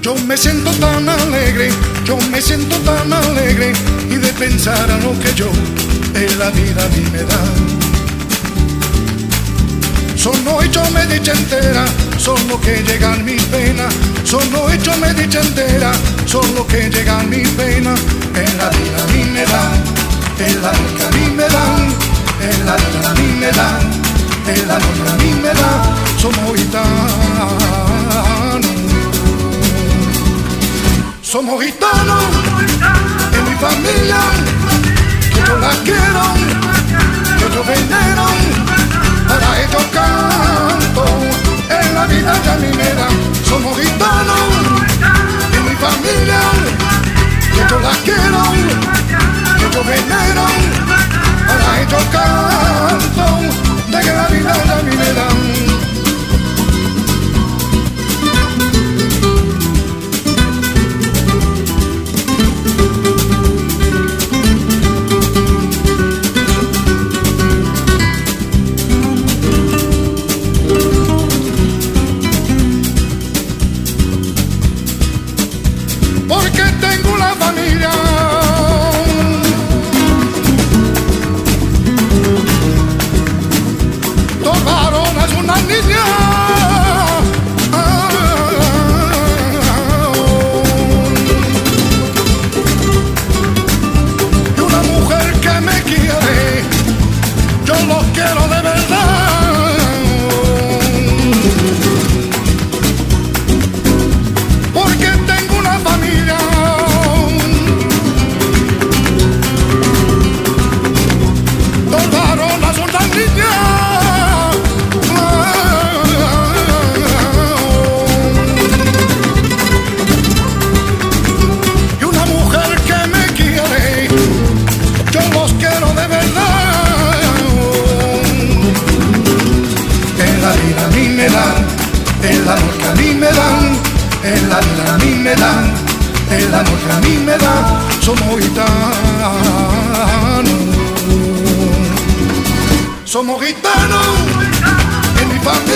Yo me siento tan alegre, yo me siento tan alegre, y de pensar a lo que yo en la vida a mí me da. Solo hecho me dicha entera, solo que llegan mis penas. Solo hecho me dicha entera, solo que llegan mis penas. En la vida a mí me dan, en la vida a mí me dan, en la vida a mí me dan, en la vida a mí me dan. Somos gitanos, somos gitanos, en mi familia, que yo la quiero, que yo venero, para ellos canto, en la vida ya a mí me dan. Somos gitanos, en mi familia, que yo la quiero, que yo venero, para ellos canto, de que la vida ya a mí me dan. Porque tengo una familia, dos varones, una niña, y una mujer que me quiere. Yo los quiero de verdad. Porque tengo una familia, dos varones, una niña, y una mujer que me quiere. Yo los quiero de verdad. En la vida a mí me dan, el amor que a mí me dan, en la vida a mí me dan, el amor que a mí me dan. Somos gitanos, somos gitanos, en mi familia.